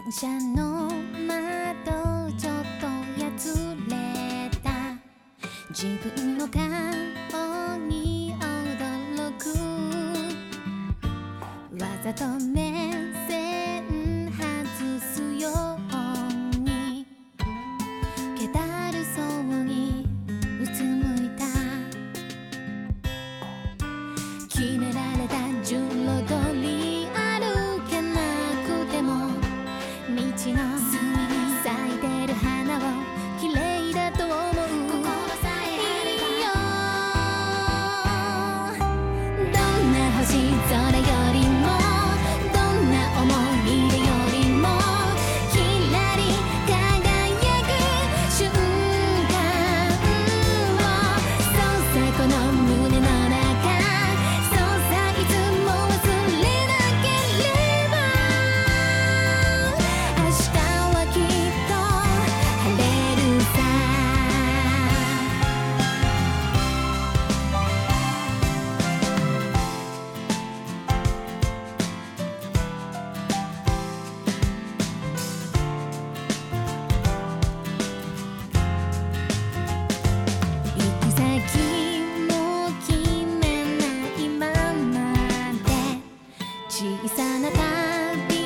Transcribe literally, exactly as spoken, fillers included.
電車の窓ちょっとやつれた自分の顔に驚くわざと目線外すように気だるそうにうつむいた決められた順路通り歩けなくても道の隅に咲いてる花を綺麗だと思う心さえあればいいよどんな星空よりもどんな思い出よりもキラリ輝く瞬間をそうさこの胸の中そうさいつも忘れなければ明日はきっと晴れるさ行く先も決めないままで小さな旅